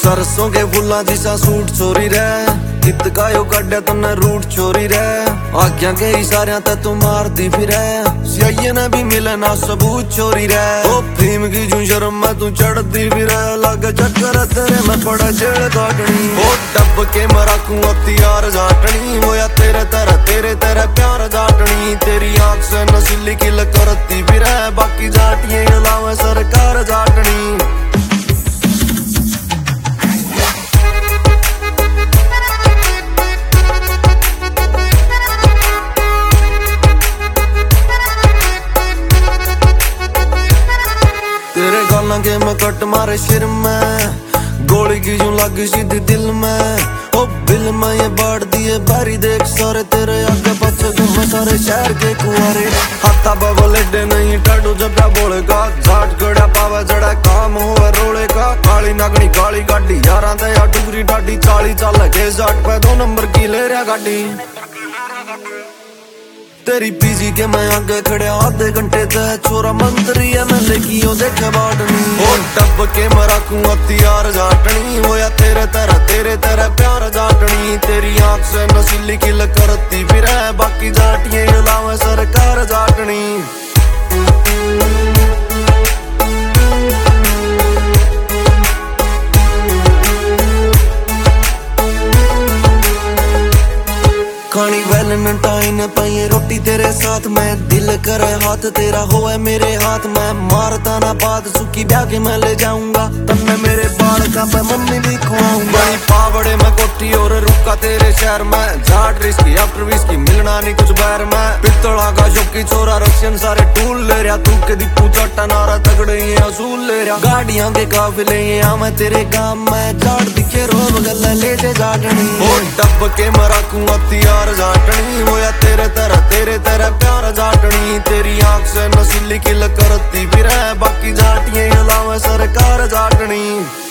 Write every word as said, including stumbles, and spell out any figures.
सरसों के फुल्ला दिशा सूट चोरी रे कित कायो काढ़ा तन्ने रूट चोरी रे आख्या के इशारियां ते तू मार दी फिरे सियाइये ने भी मिले ना सबूत चोरी रे ओ फीम की जू शर्म में तू चढ़ दी फिरे लग चक्कर तेरे में पड़ा जेल काटनी ओ डब के मराकू हथियार जाटनी वो या तेरे तरह तेरे तेरे प्यार जाटनी तेरी आंख से नसीली किल करती फिरे बाकी जाटिये अलावा सरकार जाटनी। तेरे गालों के मैं कट मारे सिर में गोली की जू लग सीधी दिल में ओ बिल में ये बाढ़ दिए बारी देख सारे तेरे आगे पीछे घूमे सारे शहर के कुआरे हाथा बबल एडे नहीं टाडू जब्या बोले का झाट गड़ा पावा जड़ा काम हुआ रोले का काली नागनी काली गाड़ी यारा ते या डुगरी डाडी चाली चाल के जाट पे दो नंबर की ले रहा गाड़ी तेरी पीजी के मैं आगे खड़े आधे घंटे तक छोरा मंत्री है मैं लेकी ओ देखे बाटनी ओ डब के मराकू हथियार जाटनी वो या तेरे तरह तेरे तरह प्यार जाटनी तेरी आंख से नसीली किल करती फिर बाकी जाटिये अलावा सरकार जाटनी। खानी वैलेंटाइन पाइए रोटी तेरे साथ में दिल करे हाथ तेरा होए मेरे हाथ में मारता ना बात सुखी ब्याह के मैं ले जाऊंगा तब मैं मेरे बाल का पे मम्मी भी खुआऊंगा पावड़े में कोठी और रुका तेरे शहर में झाट रिस्की आफ्टर विस्की मिलना नहीं कुछ बैर में पित्तला का शौकी छोरा रशियन सारे टूल ले रहा तू के दीपू चट्टा नारा तगड़े ये असूल ले रहा गाड़ियां के काफिले ये आ मैं तेरे गांव में झाट दिखे रोब गला ले जे जाटनी ओ डब के मराकू हथियार जाटनी वो या तेरे तरह तेरे तरह प्यार जाटनी तेरी आंख से नसीली किल करती फिर बाकी जाटिये अलावा सरकार जाटनी।